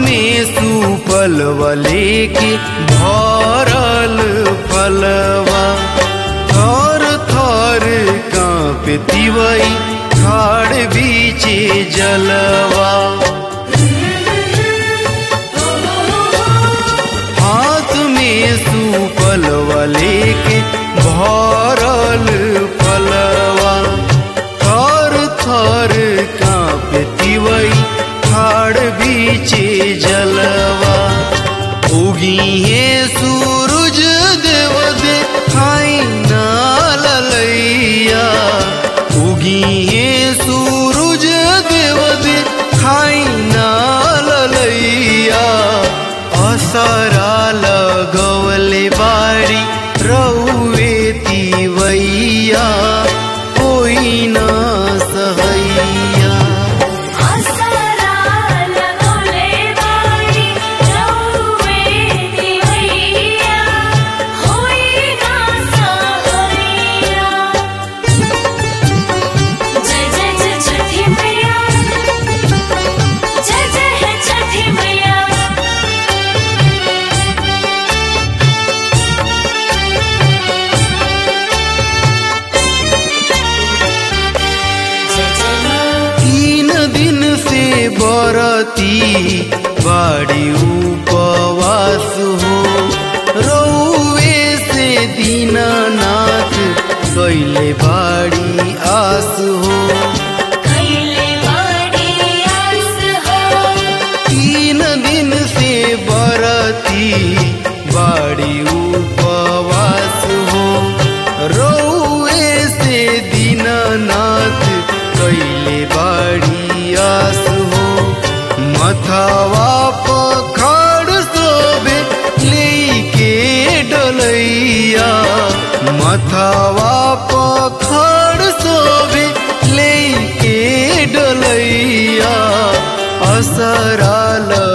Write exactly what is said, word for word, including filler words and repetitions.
में सुपलवा लेके भरल फलवा, थर थर कांपे तिवई खाड़ बीचे जलवा। हाथ में सुपलवा लेके भरल फलवा, थर थर कांपे तिवई खाड़ बीचे जलवा। उगी है सूरज देव दे खाई ना ललैया, उगी है सूरज देव दे खाई ना ललैया। असरा लगवले बाड़ी रउवे तिवैया, कोई ना सहैया। बरती बाड़ी उपवास हो, रउवे से दीनानाथ कैले बाड़ी आस हो। तीन दिन से बरती बाड़ी उपवास हो, रउवे से दीनानाथ कैले बाड़ी आस हो। मथवा पखाड़ सोबे लेके डलैया, मथवा पखाड़ सोबे लेके डलैया। असरा